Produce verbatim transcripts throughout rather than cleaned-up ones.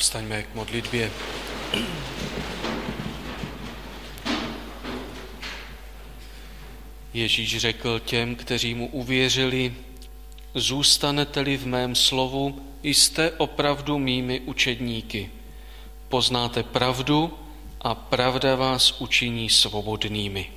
Povstaňme k modlitbě. Ježíš řekl těm, kteří mu uvěřili, zůstanete-li v mém slovu, jste opravdu mými učedníky. Poznáte pravdu a pravda vás učiní svobodnými.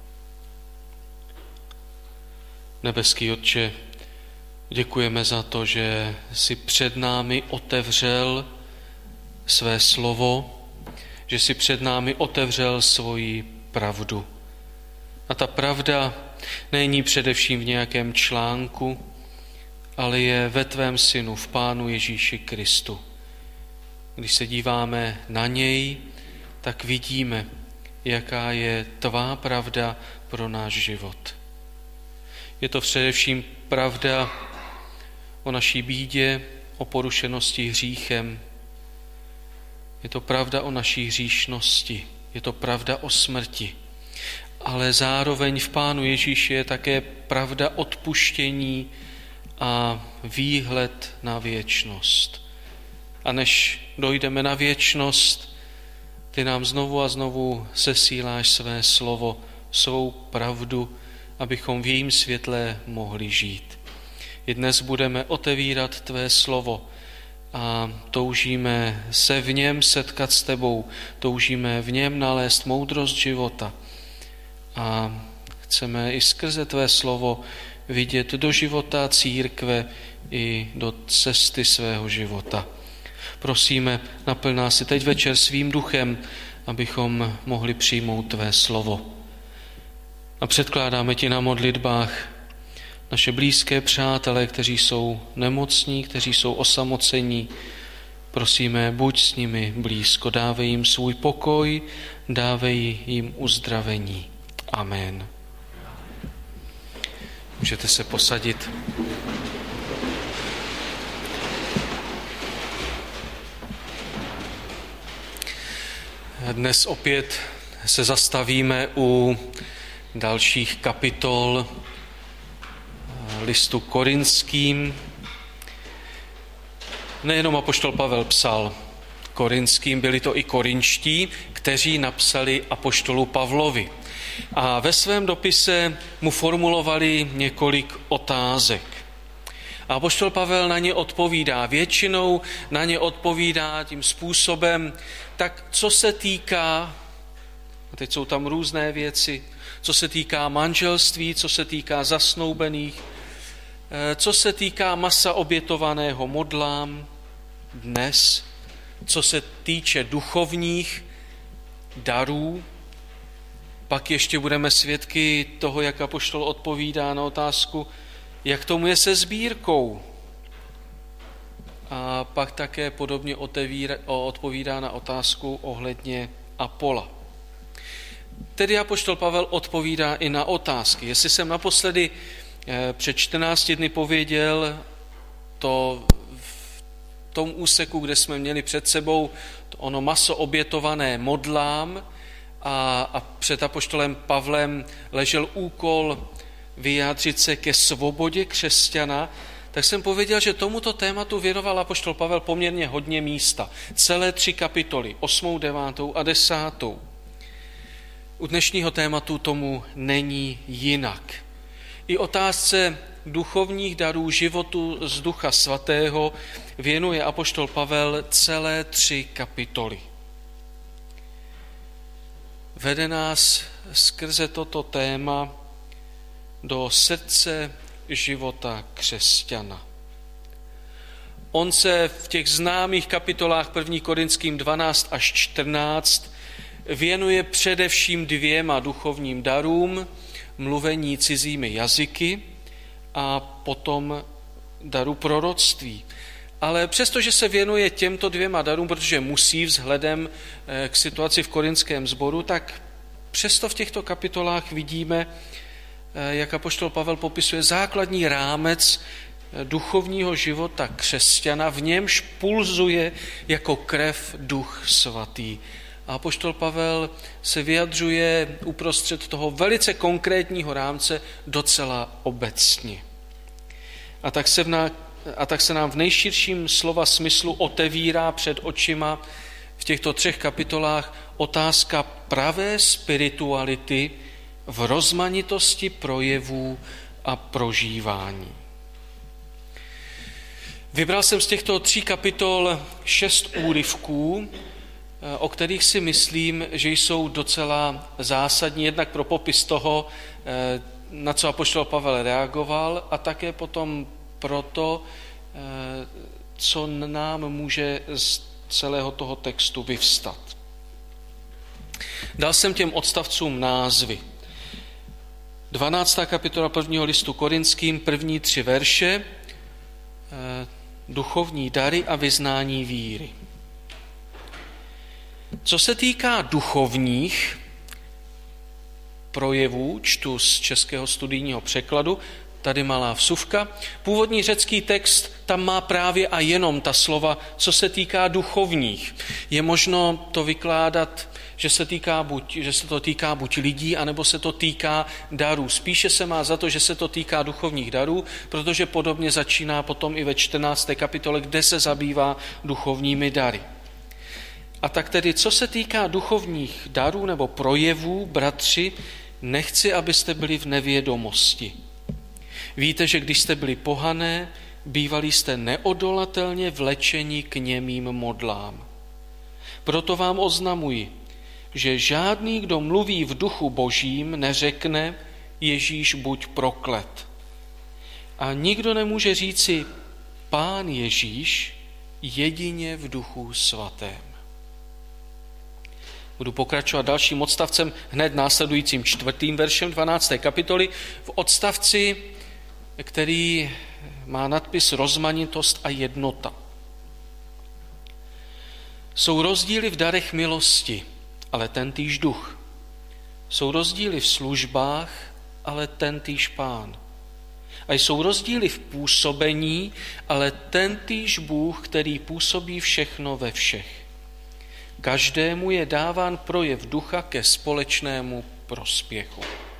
Nebeský Otče, děkujeme za to, že jsi před námi otevřel své slovo, že jsi před námi otevřel svoji pravdu. A ta pravda není především v nějakém článku, ale je ve tvém synu, v Pánu Ježíši Kristu. Když se díváme na něj, tak vidíme, jaká je tvá pravda pro náš život. Je to především pravda o naší bídě, o porušenosti hříchem. Je to pravda o naší hříšnosti. Je to pravda o smrti. Ale zároveň v Pánu Ježíši je také pravda odpuštění a výhled na věčnost. A než dojdeme na věčnost, ty nám znovu a znovu sesíláš své slovo, svou pravdu, abychom v jejím světle mohli žít. I dnes budeme otevírat tvé slovo a toužíme se v něm setkat s tebou, toužíme v něm nalézt moudrost života. A chceme i skrze tvé slovo vidět do života církve i do cesty svého života. Prosíme, naplň nás i teď večer svým duchem, abychom mohli přijmout tvé slovo. A předkládáme ti na modlitbách naše blízké přátelé, kteří jsou nemocní, kteří jsou osamocení. Prosíme, buď s nimi blízko, dávej jim svůj pokoj, dávej jim uzdravení. Amen. Můžete se posadit. Dnes opět se zastavíme u dalších kapitol listu Korinským. Nejenom apoštol Pavel psal Korinským, byli to i korinští, kteří napsali apoštolu Pavlovi. A ve svém dopise mu formulovali několik otázek. A apoštol Pavel na ně odpovídá. Většinou na ně odpovídá tím způsobem, tak co se týká, a teď jsou tam různé věci, co se týká manželství, co se týká zasnoubených, co se týká masa obětovaného modlám dnes, co se týče duchovních darů. Pak ještě budeme svědky toho, jak apoštol odpovídá na otázku, jak tomu je se sbírkou. A pak také podobně odpovídá na otázku ohledně Apola. Tedy apoštol Pavel odpovídá i na otázky. Jestli jsem naposledy před čtrnácti dny pověděl to v tom úseku, kde jsme měli před sebou to ono maso obětované modlám a, a před apoštolem Pavlem ležel úkol vyjádřit se ke svobodě křesťana, tak jsem pověděl, že tomuto tématu věnoval apoštol Pavel poměrně hodně místa. Celé tři kapitoly, osmou, devátou a desátou. U dnešního tématu tomu není jinak. I otázce duchovních darů životu z Ducha Svatého věnuje apoštol Pavel celé tři kapitoly. Vede nás skrze toto téma do srdce života křesťana. On se v těch známých kapitolách první Korinským dvanáct až čtrnáct věnuje především dvěma duchovním darům, mluvení cizími jazyky a potom daru proroctví. Ale přestože se věnuje těmto dvěma darům, protože musí vzhledem k situaci v korinském sboru, tak přesto v těchto kapitolách vidíme, jak apoštol Pavel popisuje základní rámec duchovního života křesťana, v němž pulzuje jako krev Duch Svatý. A apoštol Pavel se vyjadřuje uprostřed toho velice konkrétního rámce docela obecně. A tak se na a tak se nám v nejširším slova smyslu otevírá před očima v těchto třech kapitolách otázka pravé spirituality v rozmanitosti projevů a prožívání. Vybral jsem z těchto tří kapitol šest úryvků, o kterých si myslím, že jsou docela zásadní, jednak pro popis toho, na co apoštol Pavel reagoval, a také potom pro to, co nám může z celého toho textu vyvstat. Dal jsem těm odstavcům názvy. dvanáctá kapitola prvního listu Korinským, první tři verše, duchovní dary a vyznání víry. Co se týká duchovních projevů, čtu z českého studijního překladu, tady malá vsuvka, původní řecký text tam má právě a jenom ta slova, co se týká duchovních. Je možno to vykládat, že se, týká buď, že se to týká buď lidí, anebo se to týká darů. Spíše se má za to, že se to týká duchovních darů, protože podobně začíná potom i ve čtrnácté kapitole, kde se zabývá duchovními dary. A tak tedy, co se týká duchovních darů nebo projevů, bratři, nechci, abyste byli v nevědomosti. Víte, že když jste byli pohané, bývali jste neodolatelně vlečeni k němým modlám. Proto vám oznamuji, že žádný, kdo mluví v duchu božím, neřekne Ježíš buď proklet. A nikdo nemůže říci Pán Ježíš jedině v duchu svatém. Budu pokračovat dalším odstavcem, hned následujícím čtvrtým veršem dvanácté kapitoly, v odstavci, který má nadpis Rozmanitost a jednota. Jsou rozdíly v darech milosti, ale tentýž duch. Jsou rozdíly v službách, ale tentýž Pán. A jsou rozdíly v působení, ale tentýž Bůh, který působí všechno ve všech. Každému je dáván projev ducha ke společnému prospěchu.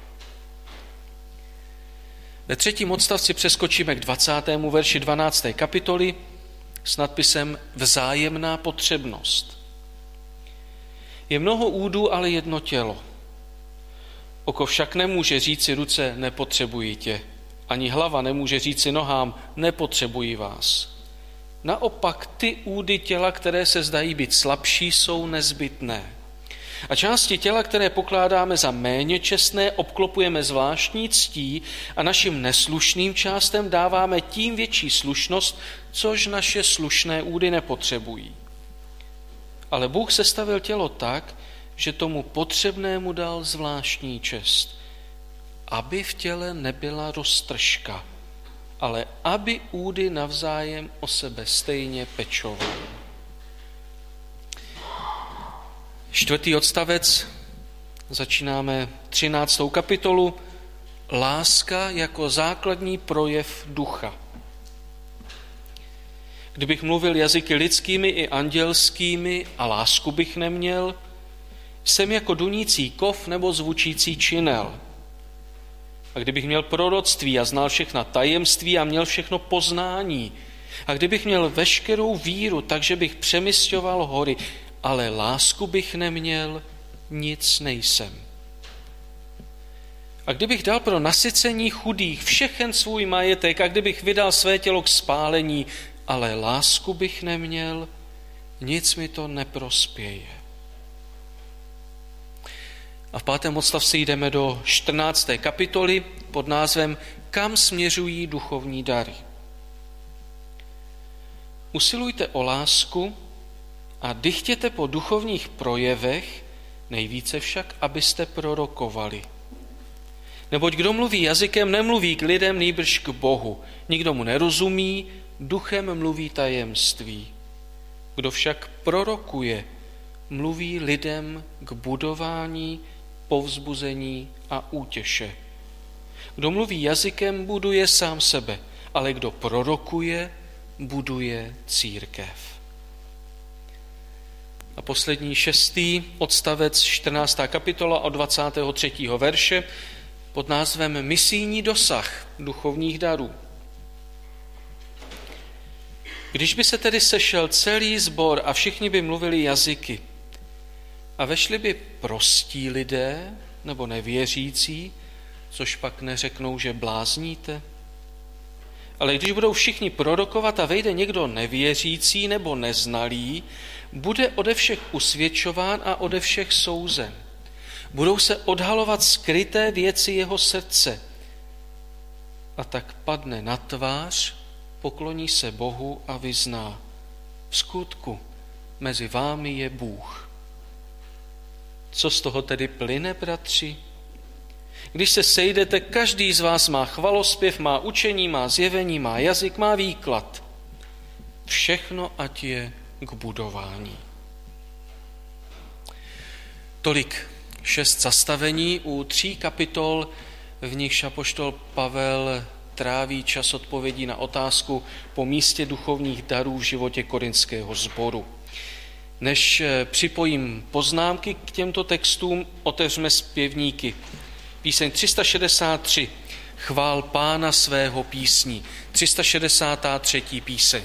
Ve třetím odstavci přeskočíme k dvacátému verši dvanácté kapitoly s nadpisem Vzájemná potřebnost. Je mnoho údů, ale jedno tělo. Oko však nemůže říci ruce nepotřebuji tě, ani hlava nemůže říci nohám nepotřebuji vás. Naopak ty údy těla, které se zdají být slabší, jsou nezbytné. A části těla, které pokládáme za méně čestné, obklopujeme zvláštní ctí a našim neslušným částem dáváme tím větší slušnost, což naše slušné údy nepotřebují. Ale Bůh sestavil tělo tak, že tomu potřebnému dal zvláštní čest, aby v těle nebyla roztržka, ale aby údy navzájem o sebe stejně pečovaly. Čtvrtý odstavec, začínáme třináctou kapitolu, láska jako základní projev ducha. Kdybych mluvil jazyky lidskými i andělskými a lásku bych neměl, jsem jako dunící kov nebo zvučící činel. A kdybych měl proroctví a znal všechna tajemství a měl všechno poznání, a kdybych měl veškerou víru, takže bych přemysťoval hory, ale lásku bych neměl, nic nejsem. A kdybych dal pro nasycení chudých všechen svůj majetek a kdybych vydal své tělo k spálení, ale lásku bych neměl, nic mi to neprospěje. A v pátém odstavci jdeme do čtrnácté kapitoly pod názvem Kam směřují duchovní dary. Usilujte o lásku a dychtěte po duchovních projevech, nejvíce však, abyste prorokovali. Neboť kdo mluví jazykem, nemluví k lidem, nýbrž k Bohu. Nikdo mu nerozumí, duchem mluví tajemství. Kdo však prorokuje, mluví lidem k budování, povzbuzení a útěše. Kdo mluví jazykem, buduje sám sebe, ale kdo prorokuje, buduje církev. A poslední šestý odstavec, čtrnáctá kapitola od dvacátého třetího verše pod názvem Misijní dosah duchovních darů. Když by se tedy sešel celý sbor a všichni by mluvili jazyky a vešli by prostí lidé nebo nevěřící, což pak neřeknou, že blázníte, ale když budou všichni prorokovat a vejde někdo nevěřící nebo neznalý, bude ode všech usvědčován a ode všech souzen. Budou se odhalovat skryté věci jeho srdce. A tak padne na tvář, pokloní se Bohu a vyzná: v skutku mezi vámi je Bůh. Co z toho tedy plyne, bratři? Když se sejdete, každý z vás má chvalospěv, má učení, má zjevení, má jazyk, má výklad. Všechno ať je k budování. Tolik šest zastavení u tří kapitol, v nichž apoštol Pavel tráví čas odpovědí na otázku po místě duchovních darů v životě korinského sboru. Než připojím poznámky k těmto textům, otevřme zpěvníky. Píseň tři sta šedesát tři. Chvál Pána svého písní. tři sta šedesátá třetí píseň.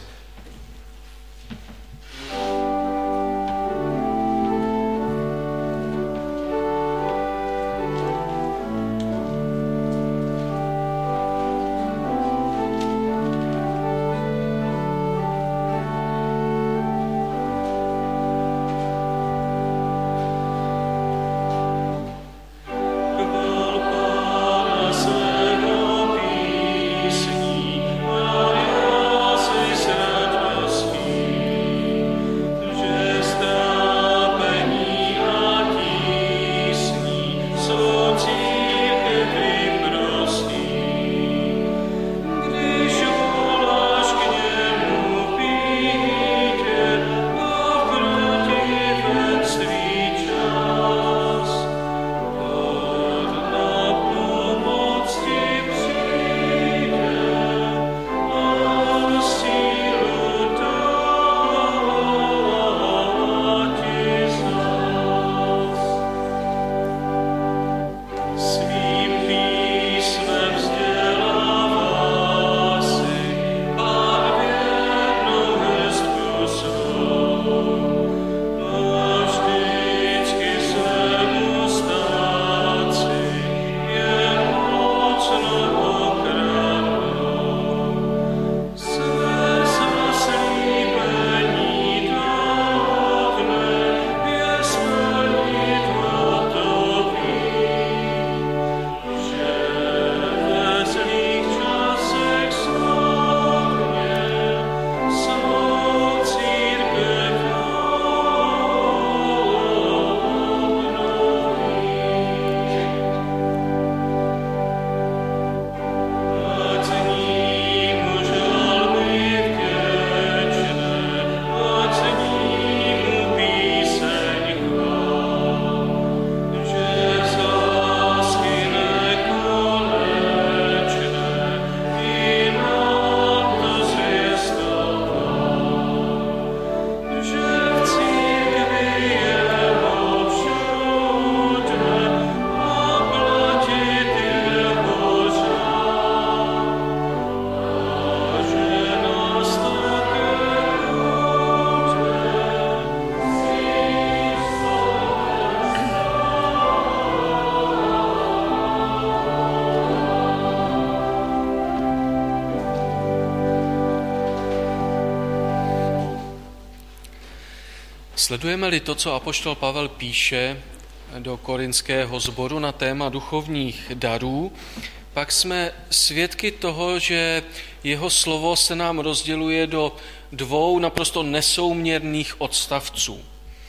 Sledujeme-li to, co apoštol Pavel píše do korinského sboru na téma duchovních darů, pak jsme svědky toho, že jeho slovo se nám rozděluje do dvou naprosto nesouměrných odstavců.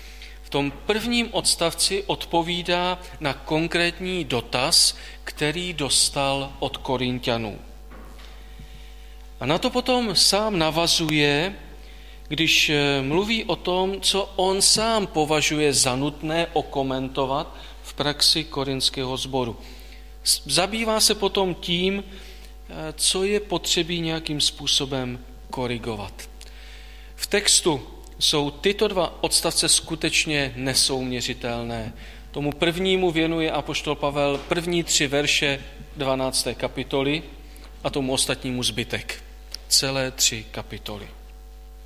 V tom prvním odstavci odpovídá na konkrétní dotaz, který dostal od Korinťanů. A na to potom sám navazuje, když mluví o tom, co on sám považuje za nutné okomentovat v praxi korinského sboru. Zabývá se potom tím, co je potřebí nějakým způsobem korigovat. V textu jsou tyto dva odstavce skutečně nesouměřitelné. Tomu prvnímu věnuje apoštol Pavel první tři verše dvanácté kapitoly a tomu ostatnímu zbytek. Celé tři kapitoly.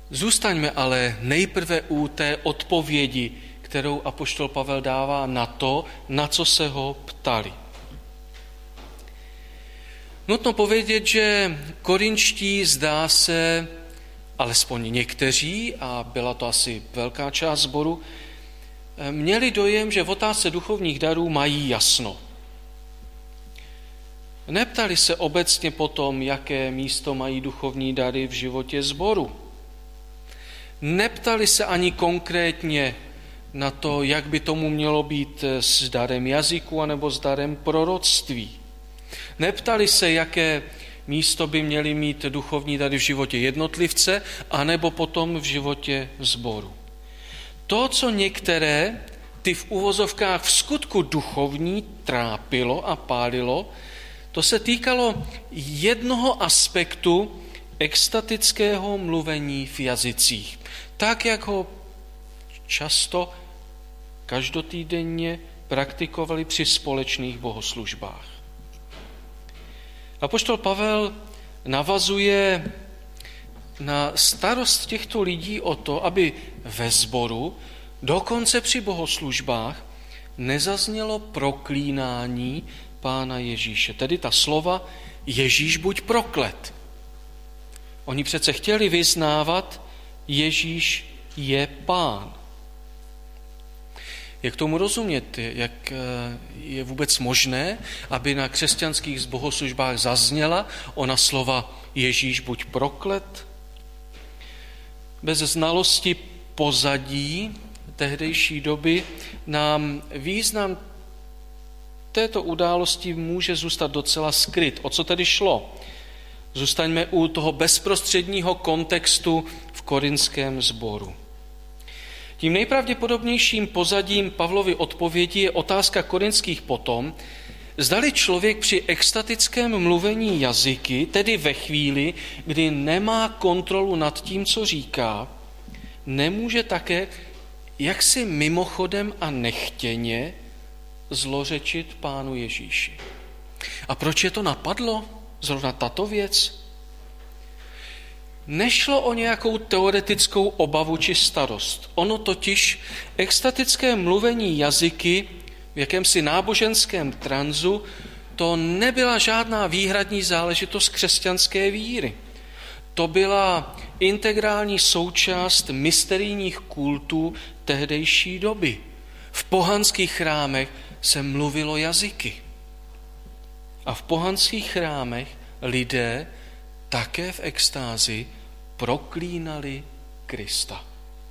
Zůstaňme ale nejprve u té odpovědi, kterou apoštol Pavel dává na to, na co se ho ptali. Nutno povědět, že korinští, zdá se, alespoň někteří, a byla to asi velká část sboru, měli dojem, že v otázce duchovních darů mají jasno. Neptali se obecně potom, jaké místo mají duchovní dary v životě sboru. Neptali se ani konkrétně na to, jak by tomu mělo být s darem jazyku anebo s darem proroctví. Neptali se, jaké místo by měly mít duchovní dary v životě jednotlivce anebo potom v životě sboru. To, co některé, ty v uvozovkách v skutku duchovní, trápilo a pálilo, to se týkalo jednoho aspektu extatického mluvení v jazycích. Tak, jak ho často každotýdenně praktikovali při společných bohoslužbách. Apoštol Pavel navazuje na starost těchto lidí o to, aby ve sboru, dokonce při bohoslužbách, nezaznělo proklínání Pána Ježíše. Tedy ta slova Ježíš buď proklet. Oni přece chtěli vyznávat, Ježíš je Pán. Jak tomu rozumět? Jak je vůbec možné, aby na křesťanských bohoslužbách zazněla ona slova Ježíš buď proklet? Bez znalosti pozadí tehdejší doby nám význam této události může zůstat docela skryt. O co tedy šlo? Zůstaňme u toho bezprostředního kontextu v korinském sboru. Tím nejpravděpodobnějším pozadím Pavlovy odpovědi je otázka korinských potom, zdali člověk při extatickém mluvení jazyky, tedy ve chvíli, kdy nemá kontrolu nad tím, co říká, nemůže také jaksi mimochodem a nechtěně zlořečit Pánu Ježíši. A proč je to napadlo? Zrovna tato věc? Nešlo o nějakou teoretickou obavu či starost. Ono totiž extatické mluvení jazyky v jakémsi náboženském tranzu, to nebyla žádná výhradní záležitost křesťanské víry. To byla integrální součást mysterijních kultů tehdejší doby. V pohanských chrámech se mluvilo jazyky. A v pohanských chrámech lidé také v extázi proklínali Krista.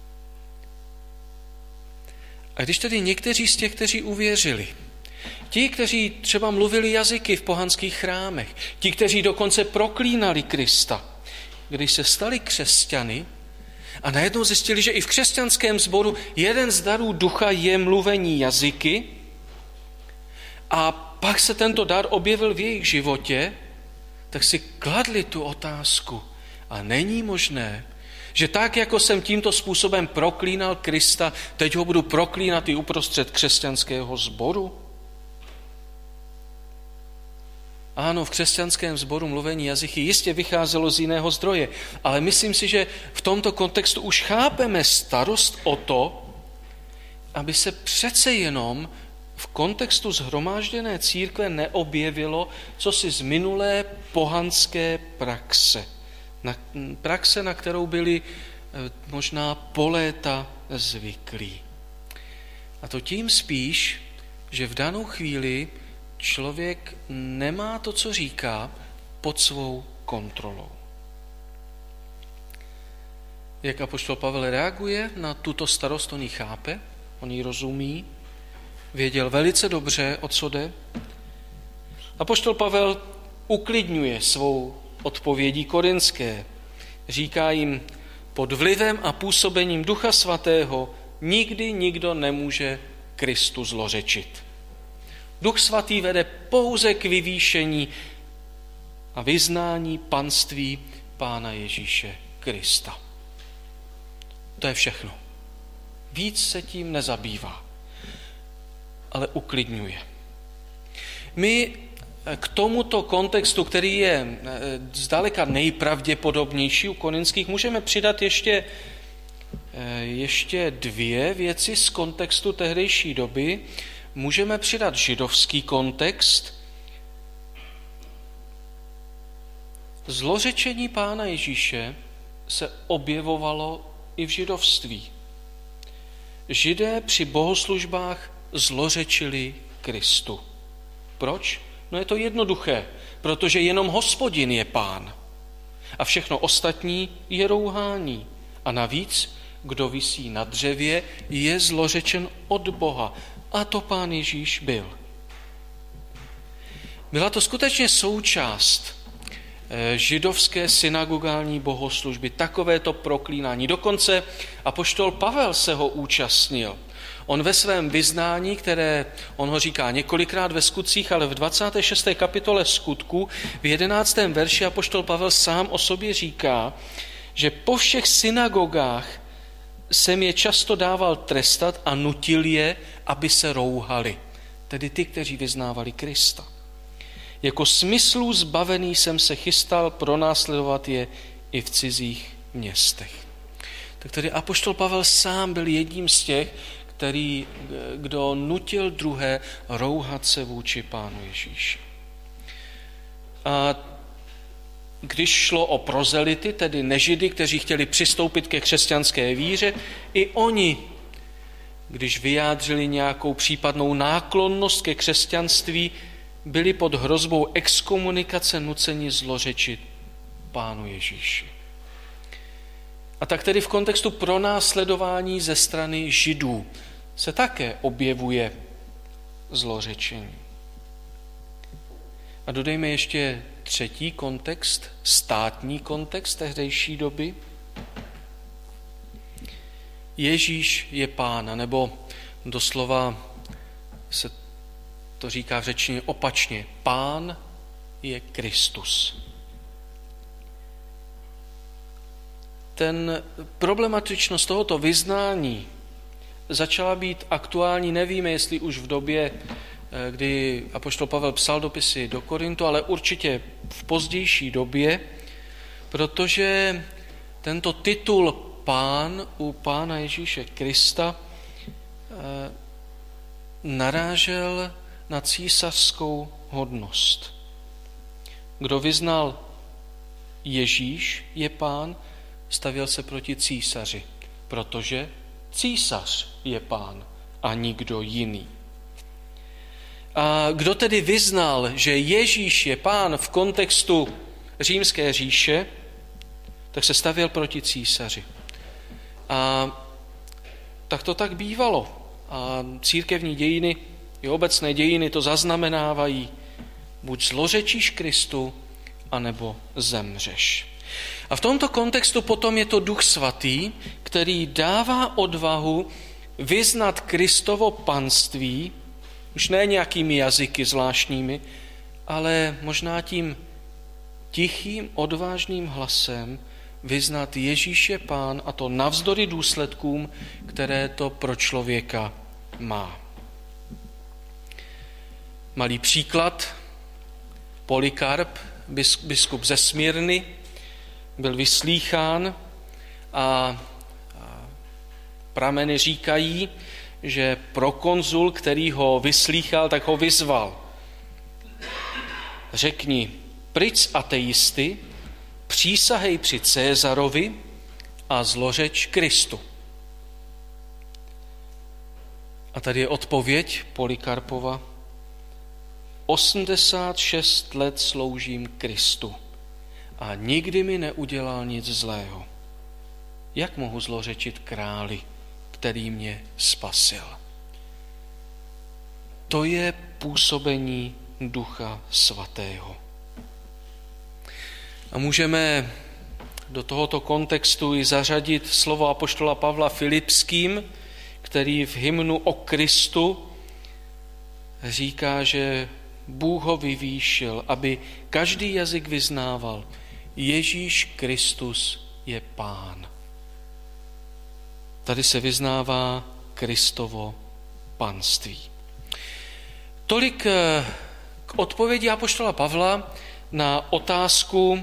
A když tedy někteří z těch, kteří uvěřili, ti, kteří třeba mluvili jazyky v pohanských chrámech, ti, kteří dokonce proklínali Krista, když se stali křesťany a najednou zjistili, že i v křesťanském sboru jeden z darů ducha je mluvení jazyky, a pak se tento dar objevil v jejich životě, tak si kladli tu otázku. A není možné, že tak, jako jsem tímto způsobem proklínal Krista, teď ho budu proklínat i uprostřed křesťanského sboru? Ano, v křesťanském sboru mluvení jazyky jistě vycházelo z jiného zdroje, ale myslím si, že v tomto kontextu už chápeme starost o to, aby se přece jenom v kontextu shromážděné církve neobjevilo cosi z minulé pohanské praxe. Na, praxe, na kterou byli možná po léta zvyklí. A to tím spíš, že v danou chvíli člověk nemá to, co říká, pod svou kontrolou. Jak apoštol Pavel reaguje na tuto starost, on ji chápe, on ji rozumí, věděl velice dobře, o co jde. Apoštol Pavel uklidňuje svou odpovědí korinské. Říká jim, pod vlivem a působením Ducha Svatého nikdy nikdo nemůže Kristu zlořečit. Duch Svatý vede pouze k vyvýšení a vyznání panství Pána Ježíše Krista. To je všechno. Víc se tím nezabývá, ale uklidňuje. My k tomuto kontextu, který je zdaleka nejpravděpodobnější u korinských, můžeme přidat ještě, ještě dvě věci z kontextu tehdejší doby. Můžeme přidat židovský kontext. Zlořečení Pána Ježíše se objevovalo i v židovství. Židé při bohoslužbách zlořečili Kristu. Proč? No je to jednoduché, protože jenom Hospodin je Pán a všechno ostatní je rouhání. A navíc, kdo visí na dřevě, je zlořečen od Boha. A to Pán Ježíš byl. Byla to skutečně součást židovské synagogální bohoslužby, takovéto proklínání. Dokonce apoštol Pavel se ho účastnil. On ve svém vyznání, které on ho říká několikrát ve Skutcích, ale v dvacáté šesté kapitole Skutků v jedenáctém verši apoštol Pavel sám o sobě říká, že po všech synagogách jsem je často dával trestat a nutil je, aby se rouhali. Tedy ty, kteří vyznávali Krista. Jako smyslů zbavený jsem se chystal pronásledovat je i v cizích městech. Tak tedy apoštol Pavel sám byl jedním z těch, který, kdo nutil druhé rouhat se vůči Pánu Ježíši. A když šlo o prozelity, tedy nežidy, kteří chtěli přistoupit ke křesťanské víře, i oni, když vyjádřili nějakou případnou náklonnost ke křesťanství, byli pod hrozbou exkomunikace nuceni zlořečit Pánu Ježíši. A tak tedy v kontextu pronásledování ze strany Židů se také objevuje zlořečení. A dodejme ještě třetí kontext, státní kontext tehdejší doby. Ježíš je Pán, nebo doslova se to říká v řečtině opačně. Pán je Kristus. Ten problematičnost tohoto vyznání začala být aktuální, nevíme, jestli už v době, kdy apoštol Pavel psal dopisy do Korintu, ale určitě v pozdější době, protože tento titul Pán u Pána Ježíše Krista narážel na císařskou hodnost. Kdo vyznal Ježíš je Pán, stavěl se proti císaři, protože císař je Pán a nikdo jiný. A kdo tedy vyznal, že Ježíš je Pán v kontextu římské říše, tak se stavěl proti císaři. A tak to tak bývalo. A církevní dějiny i obecné dějiny to zaznamenávají. Buď zlořečíš Kristu, anebo zemřeš. A v tomto kontextu potom je to Duch Svatý, který dává odvahu vyznat Kristovo panství, už ne nějakými jazyky zvláštními, ale možná tím tichým, odvážným hlasem vyznat Ježíš je Pán, a to navzdory důsledkům, které to pro člověka má. Malý příklad. Polykarp, biskup ze Smyrny, byl vyslýchán a prameny říkají, že prokonzul, který ho vyslýchal, tak ho vyzval. Řekni, pryč z ateisty, přísahej při Césarovi a zlořeč Kristu. A tady je odpověď Polykarpova. osmdesát šest let sloužím Kristu a nikdy mi neudělal nic zlého. Jak mohu zlořečit králi, který mě spasil? To je působení Ducha Svatého. A můžeme do tohoto kontextu i zařadit slovo apoštola Pavla Filipským, který v hymnu o Kristu říká, že Bůh ho vyvýšil, aby každý jazyk vyznával, Ježíš Kristus je Pán. Tady se vyznává Kristovo panství. Tolik k odpovědi apoštola Pavla na otázku,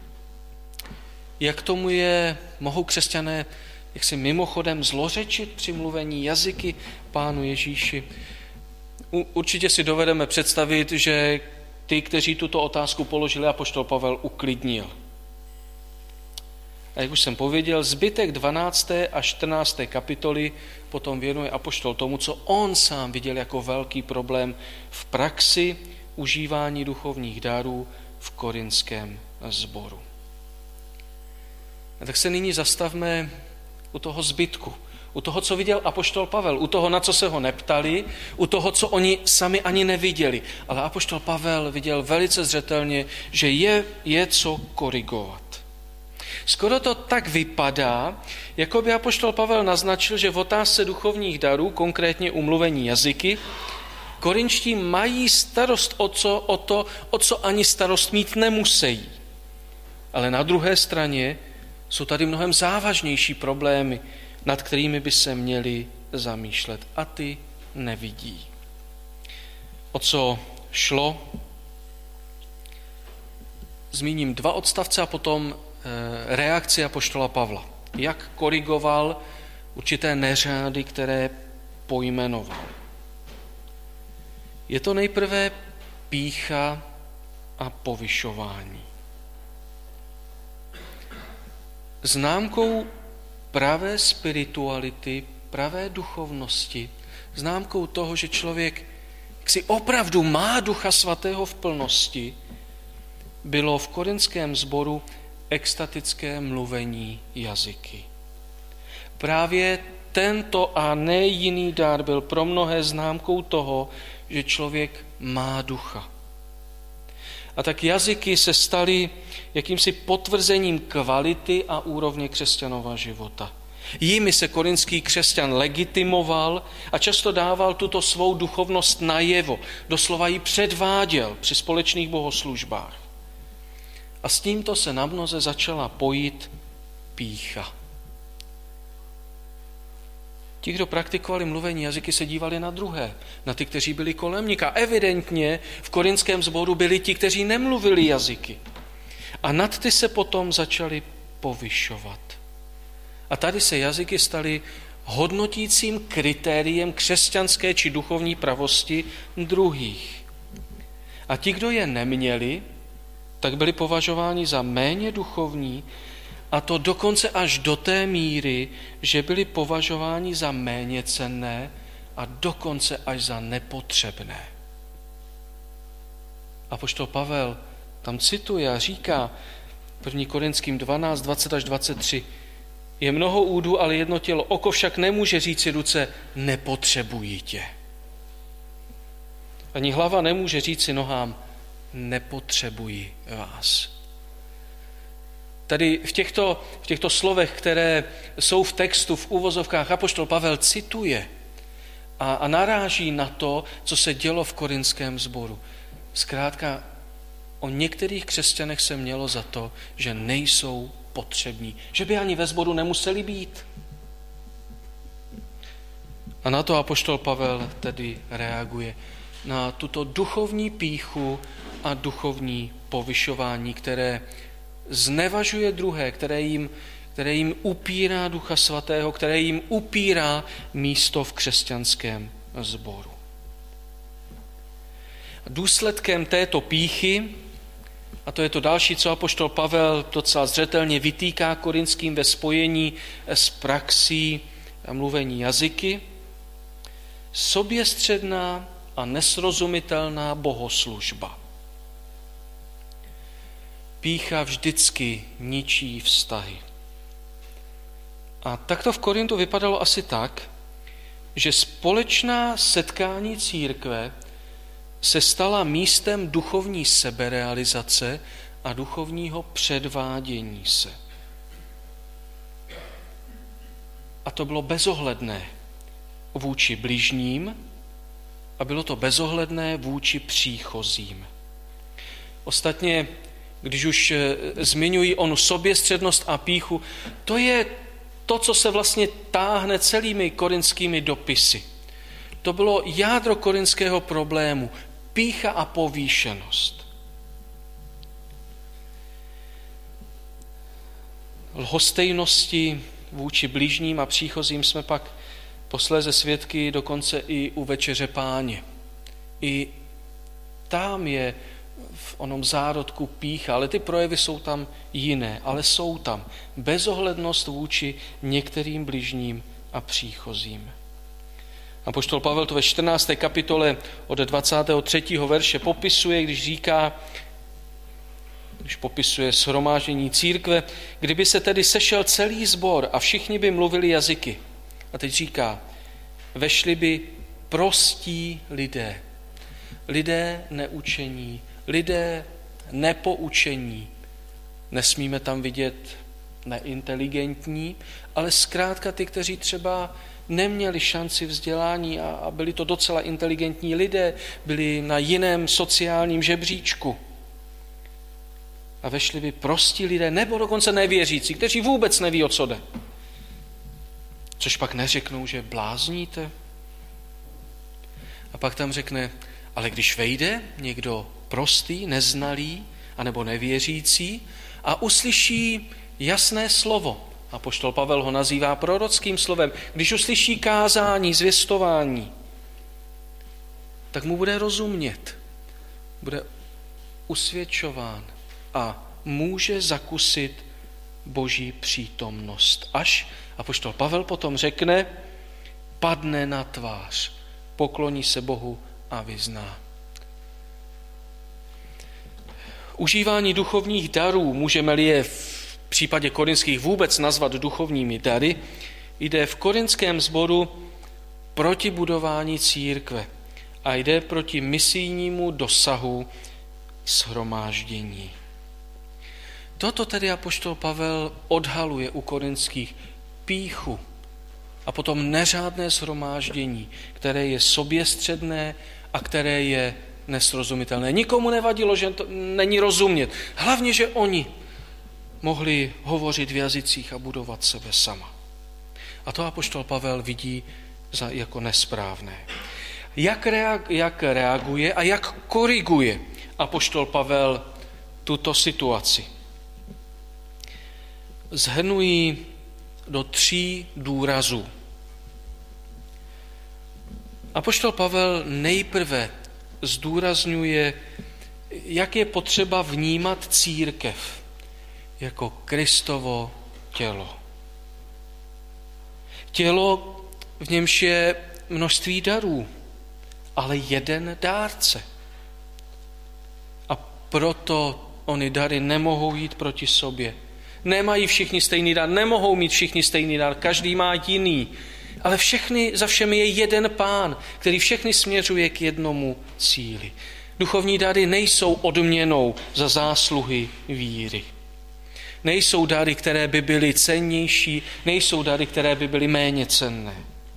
jak tomu je, mohou křesťané jak si mimochodem zlořečit při mluvení jazyky Pánu Ježíši. Určitě si dovedeme představit, že ty, kteří tuto otázku položili, apoštol Pavel uklidnil. A jak už jsem pověděl, zbytek dvanácté a čtrnácté kapitoly potom věnuje apoštol tomu, co on sám viděl jako velký problém v praxi užívání duchovních darů v korinském sboru. A tak se nyní zastavme u toho zbytku, u toho, co viděl apoštol Pavel, u toho, na co se ho neptali, u toho, co oni sami ani neviděli. Ale apoštol Pavel viděl velice zřetelně, že je, je co korigovat. Skoro to tak vypadá, jako by apoštol Pavel naznačil, že v otázce duchovních darů, konkrétně umluvení jazyky, korinští mají starost o, co, o to, o co ani starost mít nemusí. Ale na druhé straně jsou tady mnohem závažnější problémy, nad kterými by se měli zamýšlet, a ty nevidí. O co šlo? Zmíním dva odstavce a potom reakci apoštola Pavla. Jak korigoval určité neřády, které pojmenoval. Je to nejprve pýcha a povyšování. Známkou pravé spirituality, pravé duchovnosti, známkou toho, že člověk si opravdu má Ducha Svatého v plnosti, bylo v korinském sboru extatické mluvení jazyky. Právě tento a ne jiný dar byl pro mnohé známkou toho, že člověk má ducha. A tak jazyky se staly jakýmsi potvrzením kvality a úrovně křesťanova života. Jimi se korinský křesťan legitimoval a často dával tuto svou duchovnost najevo, doslova ji předváděl při společných bohoslužbách. A s tímto se na mnoze začala pojit pýcha. Ti, kdo praktikovali mluvení jazyky, se dívali na druhé, na ty, kteří byli kolem nich. A evidentně v korinském sboru byli ti, kteří nemluvili jazyky. A nad ty se potom začali povyšovat. A tady se jazyky staly hodnotícím kritériem křesťanské či duchovní pravosti druhých. A ti, kdo je neměli, tak byli považováni za méně duchovní, a to dokonce až do té míry, že byli považováni za méně cenné a dokonce až za nepotřebné. Apoštol Pavel tam cituje a říká první Korinským dvanáct, dvacet až dvacet tři, je mnoho údů, ale jedno tělo, oko však nemůže říci ruce, nepotřebuji tě. Ani hlava nemůže říci nohám, nepotřebuji vás. Tady v těchto, v těchto slovech, které jsou v textu, v úvozovkách, apoštol Pavel cituje a, a naráží na to, co se dělo v korinském sboru. Zkrátka, o některých křesťanech se mělo za to, že nejsou potřební, že by ani ve sboru nemuseli být. A na to apoštol Pavel tedy reaguje, na tuto duchovní pýchu a duchovní povyšování, které znevažuje druhé, které jim, které jim upírá Ducha Svatého, které jim upírá místo v křesťanském sboru. Důsledkem této pýchy, a to je to další, co apoštol Pavel docela zřetelně vytýká korinským ve spojení s praxí a mluvení jazyky, soběstředná a nesrozumitelná bohoslužba. Pýcha vždycky ničí vztahy. A tak to v Korintu vypadalo asi tak, že společná setkání církve se stala místem duchovní seberealizace a duchovního předvádění se. A to bylo bezohledné vůči bližním a bylo to bezohledné vůči příchozím. Ostatně, když už zmiňují onu soběstřednost a pýchu, to je to, co se vlastně táhne celými korinskými dopisy. To bylo jádro korinského problému. Pýcha a povýšenost. Lhostejnosti vůči bližním a příchozím jsme pak posléze svědky dokonce i u večeře Páně. I tam je v onom zárodku pýcha, ale ty projevy jsou tam jiné, ale jsou tam. Bezohlednost vůči některým bližním a příchozím. Apoštol Pavel to ve čtrnácté kapitole od dvacátého třetího verše popisuje, když říká, když popisuje shromáždění církve, kdyby se tedy sešel celý sbor a všichni by mluvili jazyky. A teď říká, vešli by prostí lidé, lidé neučení, lidé nepoučení. Nesmíme tam vidět neinteligentní, ale zkrátka ty, kteří třeba neměli šanci vzdělání a, a byli to docela inteligentní lidé, byli na jiném sociálním žebříčku. A vešli by prostí lidé, nebo dokonce nevěřící, kteří vůbec neví, o co jde. Což pak neřeknou, že blázníte. A pak tam řekne, ale když vejde někdo prostý, neznalý, anebo nevěřící a uslyší jasné slovo, apoštol Pavel ho nazývá prorockým slovem, když uslyší kázání, zvěstování, tak mu bude rozumět, bude usvědčován a může zakusit Boží přítomnost. Až apoštol Pavel potom řekne, padne na tvář, pokloní se Bohu a vyzná. Užívání duchovních darů, můžeme-li je v případě korinských vůbec nazvat duchovními dary, jde v korinském sboru proti budování církve a jde proti misijnímu dosahu shromáždění. Toto tedy apoštol Pavel odhaluje u korinských pýchu a potom neřádné shromáždění, které je soběstředné a které je nesrozumitelné. Nikomu nevadilo, že to není rozumět. Hlavně, že oni mohli hovořit v jazycích a budovat sebe sama. A to apoštol Pavel vidí za, jako nesprávné. Jak, reag, jak reaguje a jak koriguje apoštol Pavel tuto situaci? Shrnují do tří důrazů. Apoštol Pavel nejprve zdůrazňuje, jak je potřeba vnímat církev jako Kristovo tělo. Tělo, v němž je množství darů, ale jeden dárce. A proto ony dary nemohou jít proti sobě. Nemají všichni stejný dar, nemohou mít všichni stejný dar, každý má jiný. Ale všechny, za všemi je jeden Pán, který všechny směřuje k jednomu cíli. Duchovní dary nejsou odměnou za zásluhy víry. Nejsou dary, které by byly cennější, nejsou dary, které by byly méně cenné.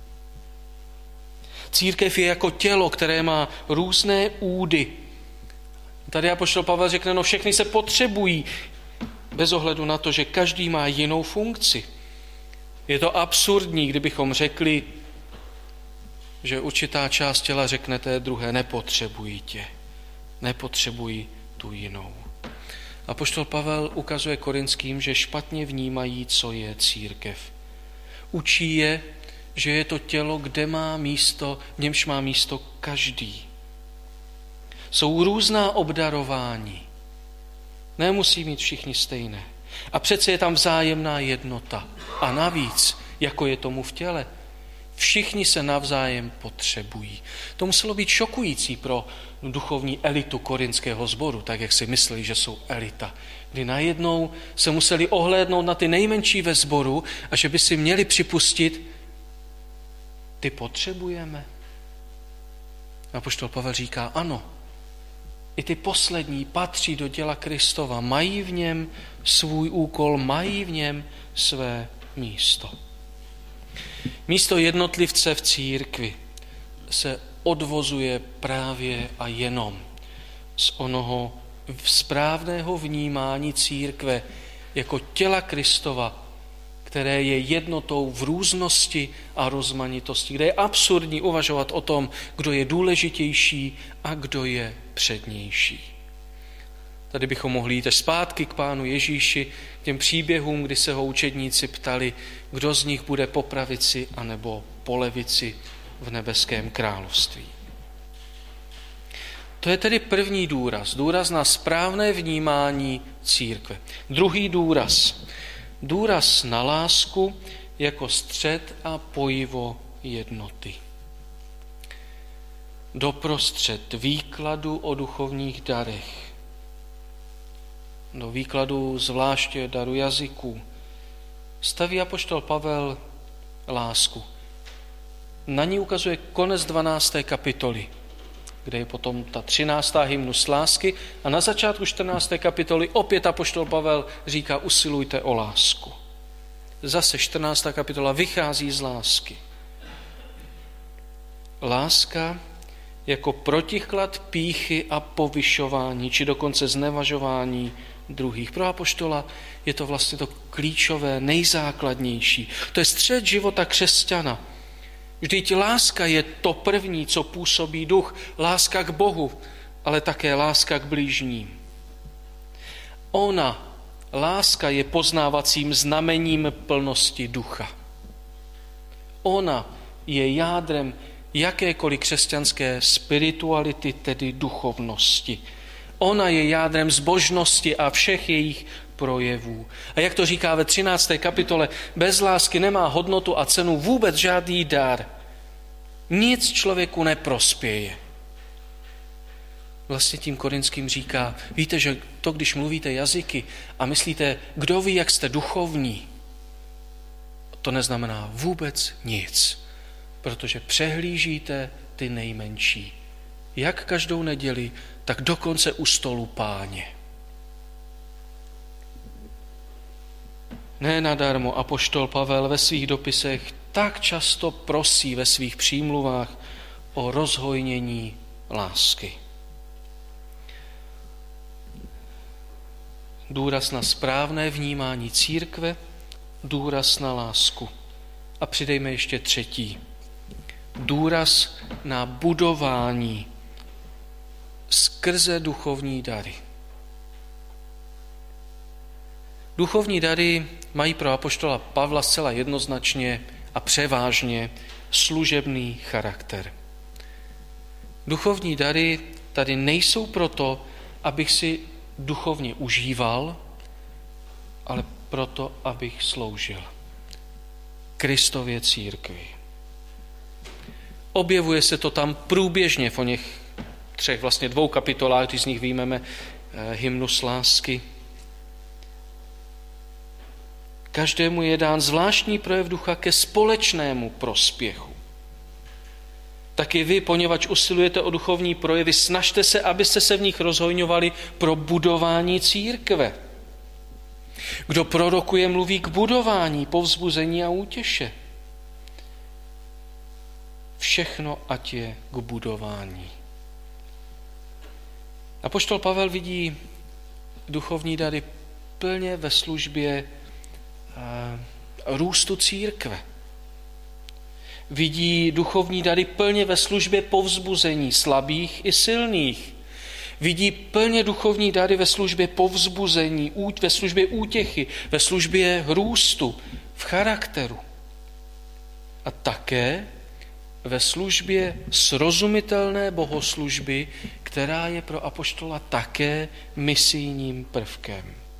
Církev je jako tělo, které má různé údy. Tady apoštol Pavel řekne, no všechny se potřebují, bez ohledu na to, že každý má jinou funkci. Je to absurdní, kdybychom řekli, že určitá část těla řekne té druhé, nepotřebují tě, nepotřebují tu jinou. Apoštol Pavel ukazuje korinským, že špatně vnímají, co je církev. Učí je, že je to tělo, kde má místo, v němž má místo každý. Jsou různá obdarování. Nemusí mít všichni stejné. A přece je tam vzájemná jednota. A navíc, jako je tomu v těle, všichni se navzájem potřebují. To muselo být šokující pro duchovní elitu korinského sboru, tak jak si mysleli, že jsou elita. Kdy najednou se museli ohlédnout na ty nejmenší ve sboru a že by si měli připustit, ty potřebujeme. Apoštol Pavel říká, ano, i ty poslední patří do těla Kristova, mají v něm svůj úkol, mají v něm své místo. Místo jednotlivce v církvi se odvozuje právě a jenom z onoho správného vnímání církve jako těla Kristova, které je jednotou v různosti a rozmanitosti, kde je absurdní uvažovat o tom, kdo je důležitější a kdo je přednější. Tady bychom mohli jít až zpátky k Pánu Ježíši, k těm příběhům, kdy se ho učedníci ptali, kdo z nich bude po pravici anebo po levici v nebeském království. To je tedy první důraz, důraz na správné vnímání církve. Druhý důraz, důraz na lásku jako střed a pojivo jednoty. Doprostřed výkladu o duchovních darech, do výkladu zvláště daru jazyků, staví apoštol Pavel lásku. Na ní ukazuje konec dvanácté kapitoly, kde je potom ta třináctá hymnus lásky a na začátku čtrnácté kapitoly opět apoštol Pavel říká usilujte o lásku. Zase čtrnáctá kapitola vychází z lásky. Láska jako protiklad pýchy a povyšování, či dokonce znevažování druhých. Pro apoštola je to vlastně to klíčové, nejzákladnější. To je střed života křesťana. Vždyť láska je to první, co působí duch. Láska k Bohu, ale také láska k blížním. Ona, láska, je poznávacím znamením plnosti ducha. Ona je jádrem jakékoliv křesťanské spirituality, tedy duchovnosti. Ona je jádrem zbožnosti a všech jejich projevů. A jak to říká ve třinácté kapitole, bez lásky nemá hodnotu a cenu vůbec žádný dar. Nic člověku neprospěje. Vlastně tím Korinským říká, víte, že to, když mluvíte jazyky a myslíte, kdo ví, jak jste duchovní, to neznamená vůbec nic, protože přehlížíte ty nejmenší. Jak každou neděli, tak dokonce u stolu Páně. Ne nadarmo apoštol Pavel ve svých dopisech tak často prosí ve svých přímluvách o rozhojnění lásky. Důraz na správné vnímání církve, důraz na lásku. A přidejme ještě třetí. Důraz na budování skrze duchovní dary. Duchovní dary mají pro apoštola Pavla zcela jednoznačně a převážně služebný charakter. Duchovní dary tady nejsou proto, abych si duchovně užíval, ale proto, abych sloužil Kristově církvi. Objevuje se to tam průběžně v oněch třech, vlastně dvou kapitolách, když z nich vyjmeme hymnus lásky. Každému je dán zvláštní projev ducha ke společnému prospěchu. Taky vy, poněvadž usilujete o duchovní projevy, snažte se, abyste se v nich rozhojňovali pro budování církve. Kdo prorokuje, mluví k budování, povzbuzení a útěše. Všechno ať je k budování. Apoštol Pavel vidí duchovní dary plně ve službě růstu církve. Vidí duchovní dary plně ve službě povzbuzení slabých i silných. Vidí plně duchovní dary ve službě povzbuzení, ve službě útěchy, ve službě růstu, v charakteru. A také ve službě srozumitelné bohoslužby, která je pro apoštola také misijním prvkem.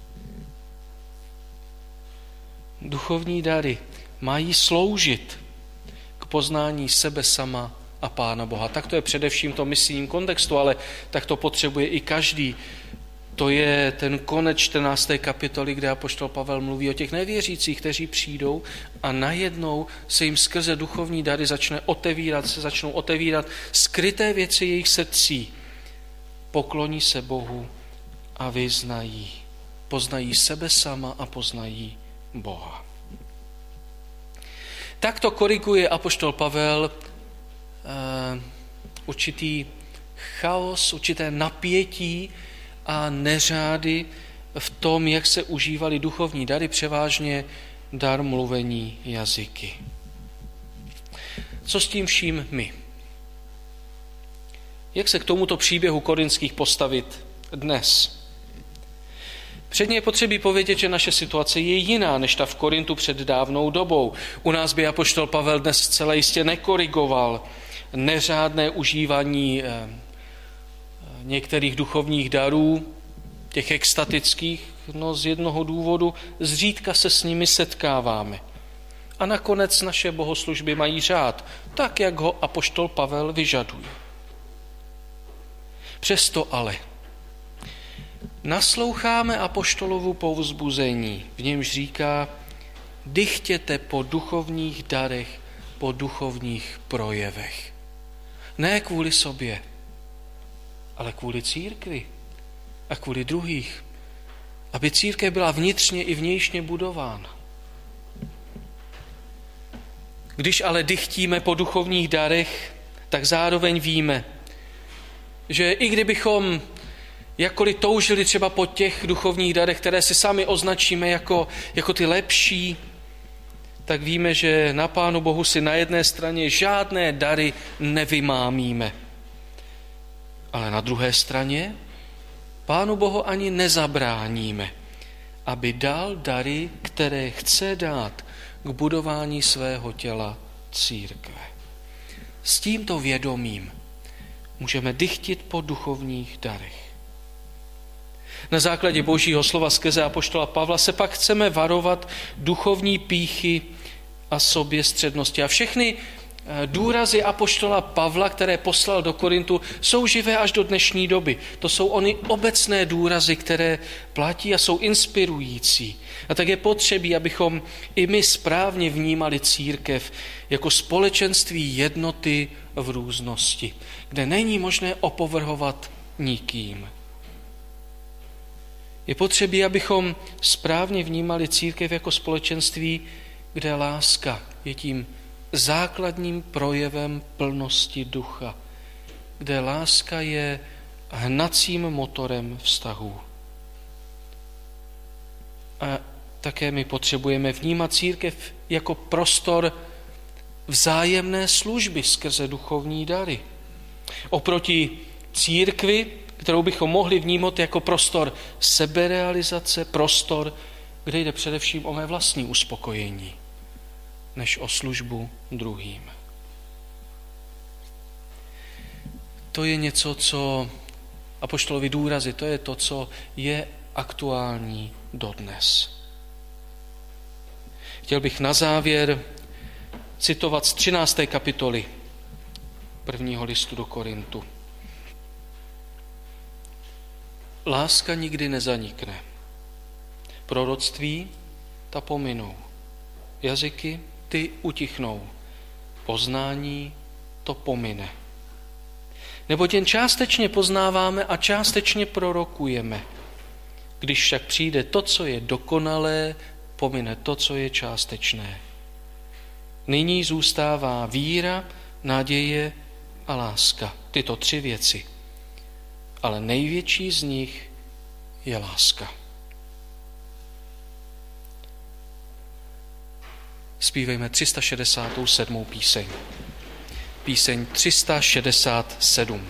Duchovní dary mají sloužit k poznání sebe sama a Pána Boha. Tak to je především v tom misijním kontextu, ale tak to potřebuje i každý. To je ten konec čtrnácté kapitoly, kde apoštol Pavel mluví o těch nevěřících, kteří přijdou a najednou se jim skrze duchovní dary začne otevírat, se začnou otevírat skryté věci jejich srdcí. Pokloní se Bohu a vyznají. Poznají sebe sama a poznají Boha. Tak to koriguje apoštol Pavel uh, určitý chaos, určité napětí a neřády v tom, jak se užívaly duchovní dary, převážně dar mluvení jazyky. Co s tím vším my? Jak se k tomuto příběhu korinských postavit dnes? Předně je potřebí povědět, že naše situace je jiná než ta v Korintu před dávnou dobou. U nás by apoštol Pavel dnes zcela jistě nekorigoval neřádné užívání některých duchovních darů, těch extatických, no z jednoho důvodu zřídka se s nimi setkáváme. A nakonec naše bohoslužby mají řád, tak jak ho apoštol Pavel vyžaduje. Přesto ale nasloucháme apoštolovu povzbuzení, v němž říká, dychtěte po duchovních darech, po duchovních projevech. Ne kvůli sobě, ale kvůli církvi a kvůli druhých, aby církev byla vnitřně i vnějšně budována. Když ale dychtíme po duchovních darech, tak zároveň víme, že i kdybychom jakkoliv toužili třeba po těch duchovních darech, které si sami označíme jako, jako ty lepší, tak víme, že na Pánu Bohu si na jedné straně žádné dary nevymámíme. Ale na druhé straně Pánu Bohu ani nezabráníme, aby dal dary, které chce dát k budování svého těla církve. S tímto vědomím můžeme dychtit po duchovních darech. Na základě Božího slova skrze apoštola Pavla se pak chceme varovat duchovní pýchy a soběstřednosti. A všechny důrazy apoštola Pavla, které poslal do Korintu, jsou živé až do dnešní doby. To jsou ony obecné důrazy, které platí a jsou inspirující. A tak je potřebí, abychom i my správně vnímali církev jako společenství jednoty v různosti, kde není možné opovrhovat nikým. Je potřebí, abychom správně vnímali církev jako společenství, kde láska je tím základním projevem plnosti ducha, kde láska je hnacím motorem vztahů. A také my potřebujeme vnímat církev jako prostor vzájemné služby skrze duchovní dary. Oproti církvi, kterou bychom mohli vnímat jako prostor seberealizace, prostor, kde jde především o mé vlastní uspokojení, než o službu druhým. To je něco, co apoštolovi důrazy, to je to, co je aktuální dodnes. Chtěl bych na závěr citovat z třinácté kapitoly prvního listu do Korintu. Láska nikdy nezanikne. Proroctví ta pominou. Jazyky ty utichnou. Poznání to pomine. Neboť jen částečně poznáváme a částečně prorokujeme. Když však přijde to, co je dokonalé, pomine to, co je částečné. Nyní zůstává víra, naděje a láska. Tyto tři věci. Ale největší z nich je láska. Zpívejme tři sta šedesát sedm. píseň. Píseň tři sta šedesát sedm.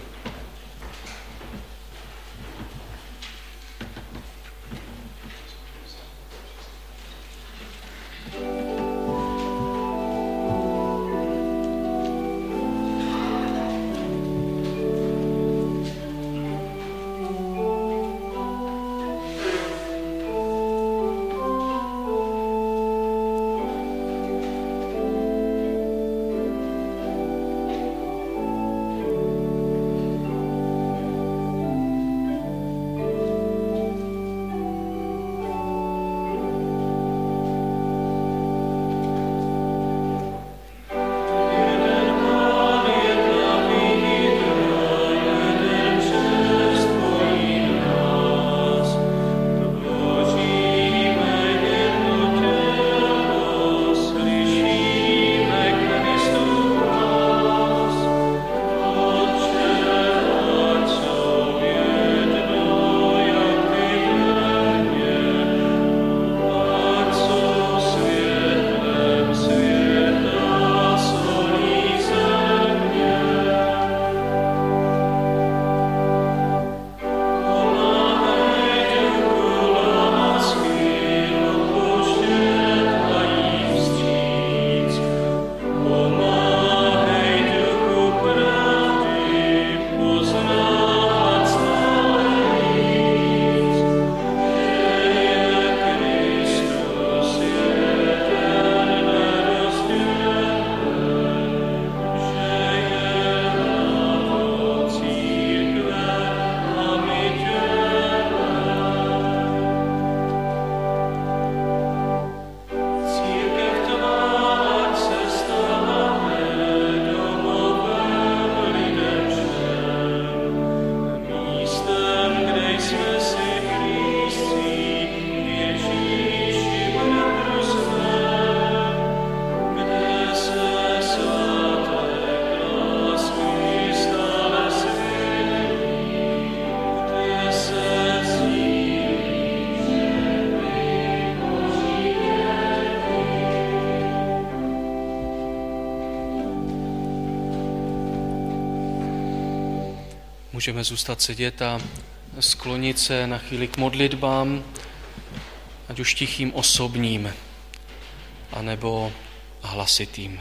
Můžeme zůstat sedět a sklonit se na chvíli k modlitbám, ať už tichým osobním, anebo hlasitým.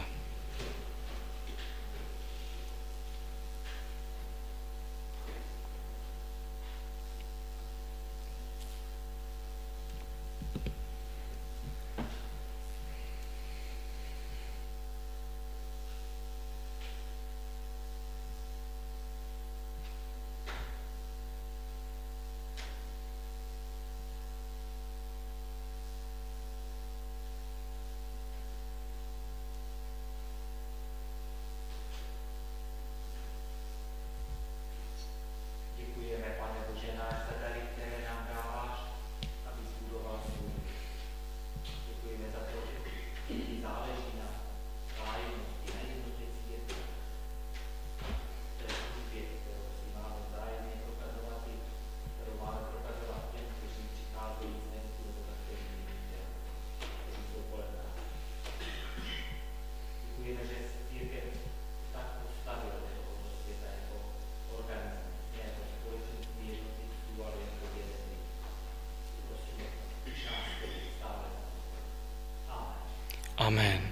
Amen.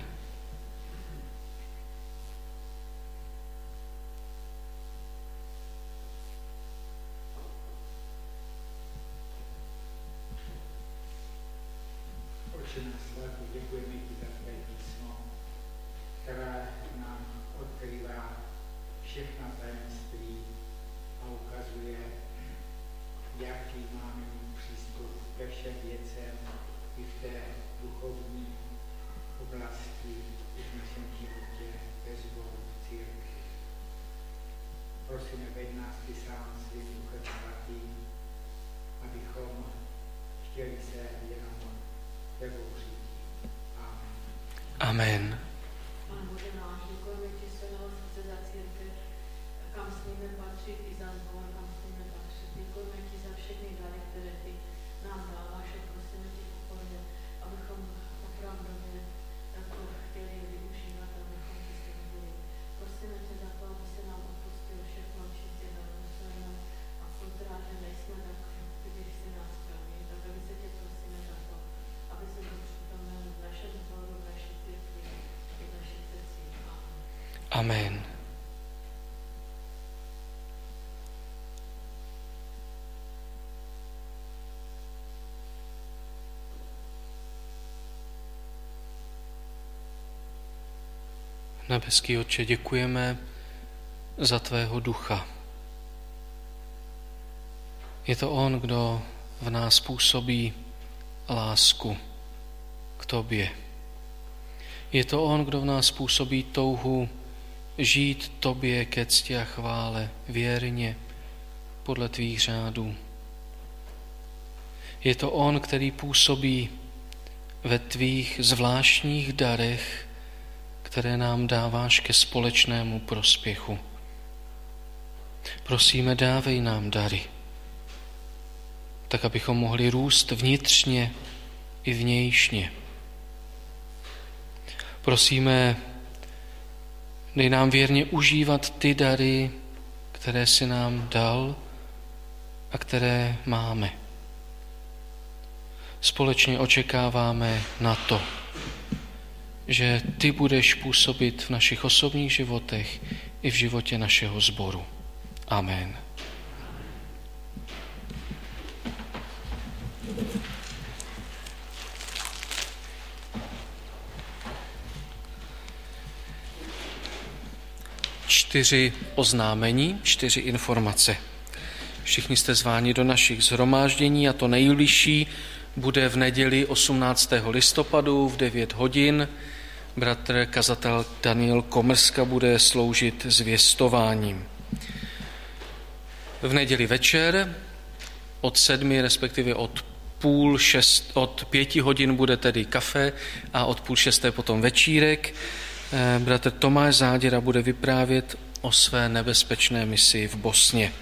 Oče na svatý, děkujeme ti za tvé písmo, které nám odkrývá všechna tajemství a ukazuje, jaký máme přístup ke všem věcem i v té duchovní oblasti i v našem životě ve sboru v církvi. Prosíme, veď nás ty sám svým duchem svatým, abychom chtěli se jenom tebou řídit. Amen. Amen. Pane Bože náš, děkujeme ti z celého srdce za církev, kam smíme patřit i za zbor, kam smíme patřit. Děkujeme ti za všechny dary, které ty nám dáváš a prosíme ti pokoje, abychom opravdově to chtěli využívat, abychom ti sloužili. Prosíme tě za to, aby se nám odpustil všechno, čím tě zadůstojíme a kolikrát, že nejsme tak, když si nás praví, tak aby se tě prosíme za to, aby se byl přítomen v našem zboru, v naší církvi i v našich srdcích. Amen. Nebeský Otče, děkujeme za tvého ducha. Je to on, kdo v nás působí lásku k tobě. Je to on, kdo v nás působí touhu žít tobě ke cti a chvále věrně podle tvých řádů. Je to on, který působí ve tvých zvláštních darech, které nám dáváš ke společnému prospěchu. Prosíme, dávej nám dary, tak abychom mohli růst vnitřně i vnějšně. Prosíme, dej nám věrně užívat ty dary, které jsi nám dal a které máme. Společně očekáváme na to, že ty budeš působit v našich osobních životech i v životě našeho sboru. Amen. Čtyři oznámení, čtyři informace. Všichni jste zváni do našich shromáždění a to nejbližší bude v neděli osmnáctého listopadu v devět hodin. Bratr kazatel Daniel Komrska bude sloužit zvěstováním. V neděli večer od sedmi, respektive od půl šest, od pěti hodin bude tedy kafe a od půl šesté potom večírek. Bratr Tomáš Záděra bude vyprávět o své nebezpečné misi v Bosně.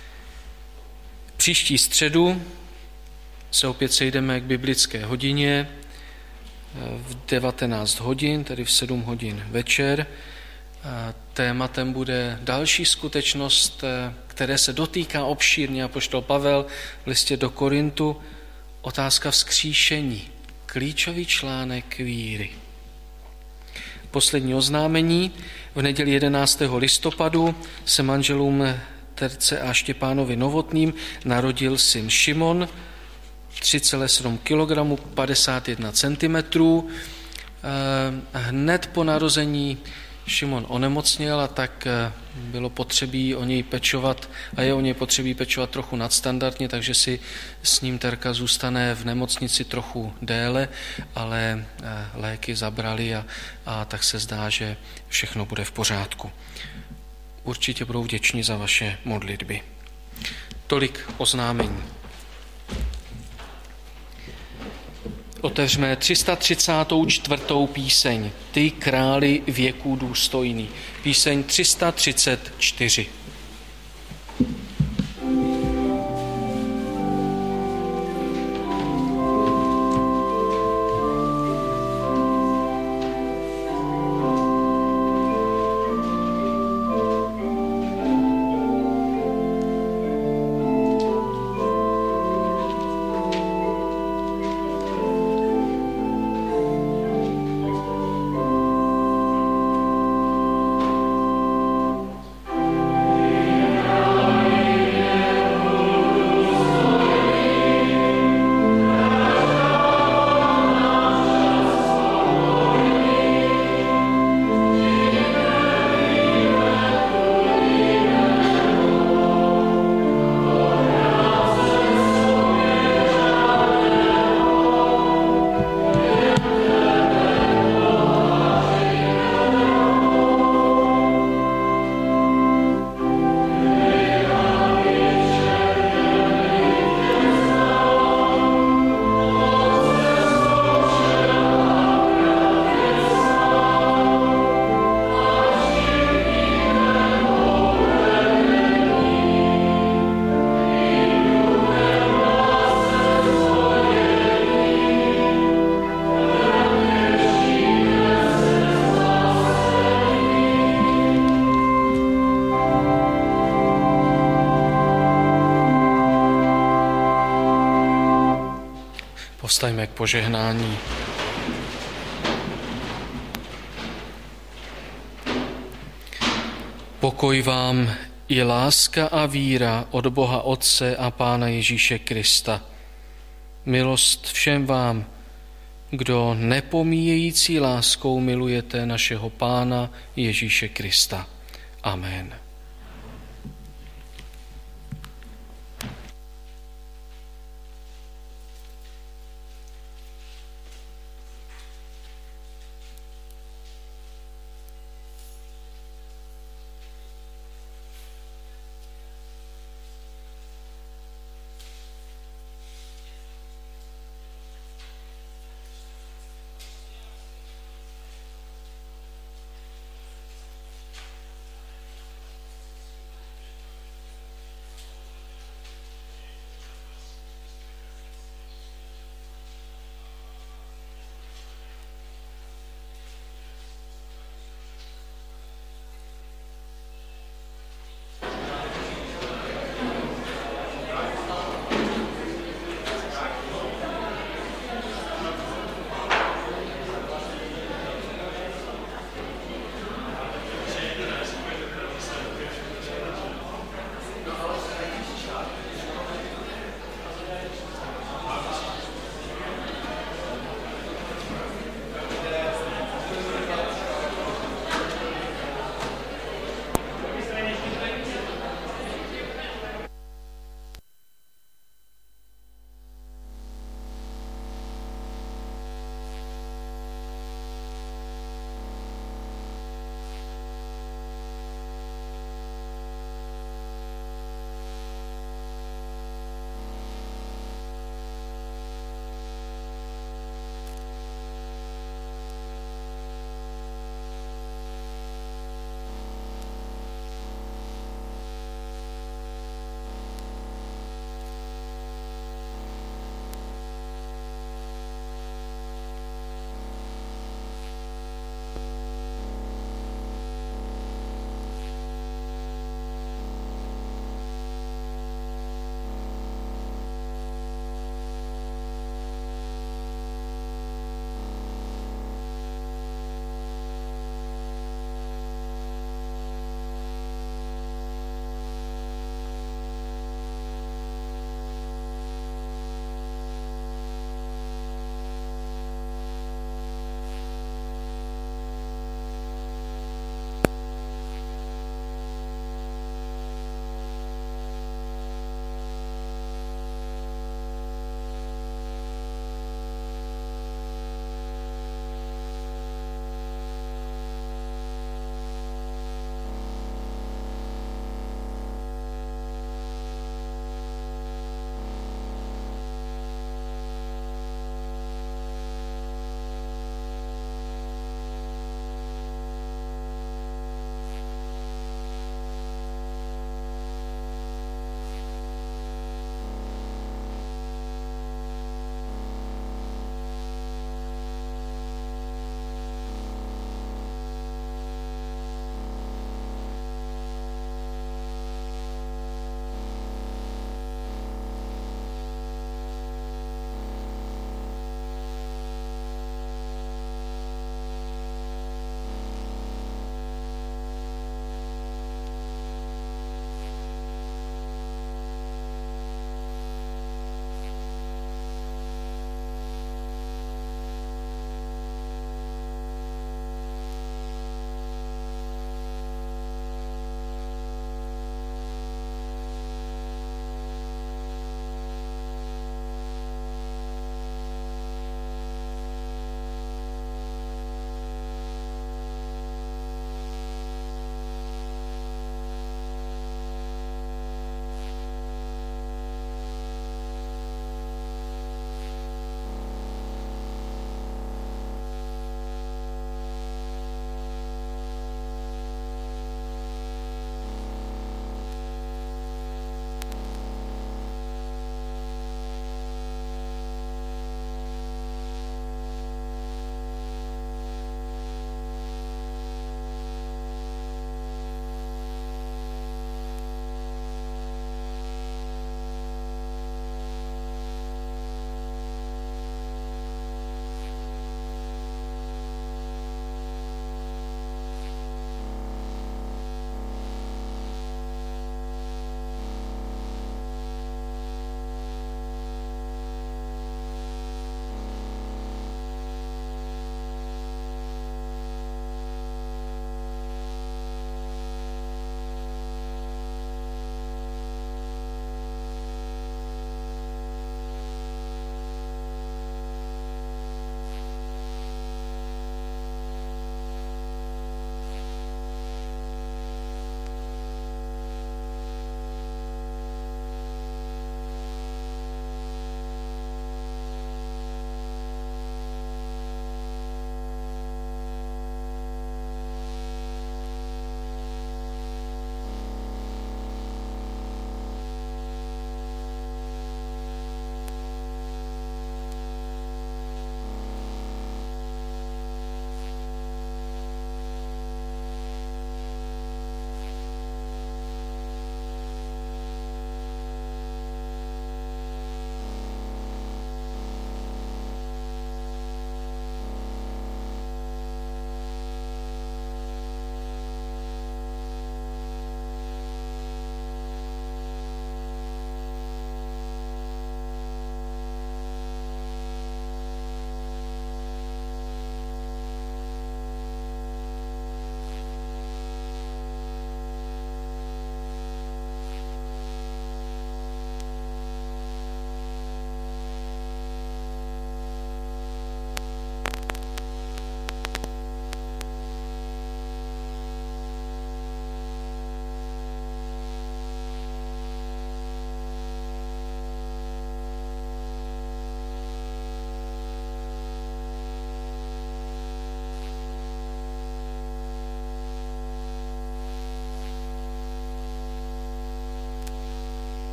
Příští středu se opět sejdeme k biblické hodině v devatenáct hodin, tedy v sedm hodin večer. tématem bude další skutečnost, které se dotýká obšírně apoštol Pavel v listě do Korintu, otázka vzkříšení, klíčový článek víry. Poslední oznámení. V neděli jedenáctého listopadu se manželům Terce a Štěpánovi Novotným narodil syn Šimon, tři celá sedm kilogramů, padesát jedna centimetrů. Hned po narození Šimon onemocněl a tak bylo potřebí o něj pečovat a je o něj potřebí pečovat trochu nadstandardně, takže si s ním Terka zůstane v nemocnici trochu déle, ale léky zabrali a, a tak se zdá, že všechno bude v pořádku. Určitě budou vděční za vaše modlitby. Tolik oznámení. Otevřme tři sta třicátou čtvrtou píseň. Ty králi věků důstojný. Píseň tři sta třicet čtyři. Povstaňme k požehnání. Pokoj vám i láska a víra od Boha Otce a Pána Ježíše Krista. Milost všem vám, kdo nepomíjející láskou milujete našeho Pána Ježíše Krista. Amen.